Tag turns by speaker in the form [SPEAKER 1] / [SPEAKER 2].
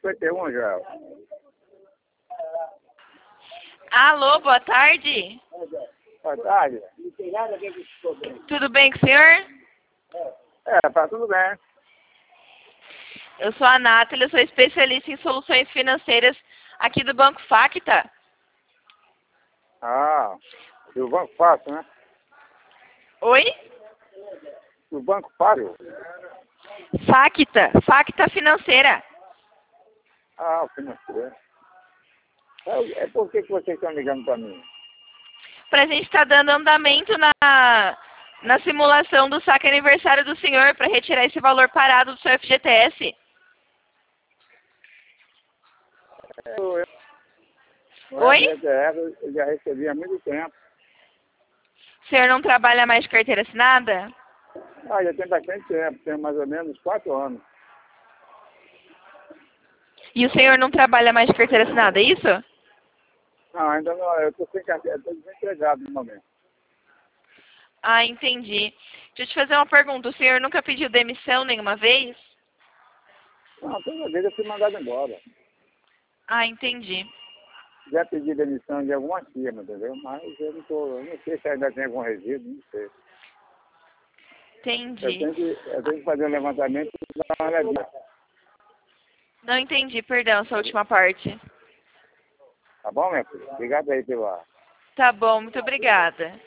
[SPEAKER 1] 51, Joel.
[SPEAKER 2] Alô, boa tarde.
[SPEAKER 1] Boa tarde.
[SPEAKER 2] Tudo bem com o senhor?
[SPEAKER 1] Tá tudo bem.
[SPEAKER 2] Eu sou a Nathalie, eu sou especialista em soluções financeiras aqui do Banco Facta.
[SPEAKER 1] Do Banco Fácil, né?
[SPEAKER 2] Oi?
[SPEAKER 1] Do Banco Fácil?
[SPEAKER 2] Facta Financeira.
[SPEAKER 1] O financeiro. Por que vocês estão ligando para mim?
[SPEAKER 2] Pra gente estar dando andamento na simulação do saque aniversário do senhor para retirar esse valor parado do seu FGTS. Oi?
[SPEAKER 1] Eu já recebi há muito tempo.
[SPEAKER 2] O senhor não trabalha mais de carteira assinada?
[SPEAKER 1] Já tem bastante tempo, tem mais ou menos 4 anos.
[SPEAKER 2] E o senhor não trabalha mais de carteira assinada, é isso?
[SPEAKER 1] Não, ainda não, eu estou sem carteira, estou desempregado no momento.
[SPEAKER 2] Entendi. Deixa eu te fazer uma pergunta. O senhor nunca pediu demissão nenhuma vez?
[SPEAKER 1] Não, toda vez eu fui mandado embora.
[SPEAKER 2] Entendi.
[SPEAKER 1] Já pedi demissão de alguma firma, entendeu? Mas eu não sei se ainda tem algum resíduo, não sei.
[SPEAKER 2] Entendi.
[SPEAKER 1] Eu tenho que fazer um levantamento e dar uma olhadinha.
[SPEAKER 2] Não entendi, perdão, essa última parte.
[SPEAKER 1] Tá bom, minha filha? Obrigado aí pela...
[SPEAKER 2] Tá bom, muito obrigada.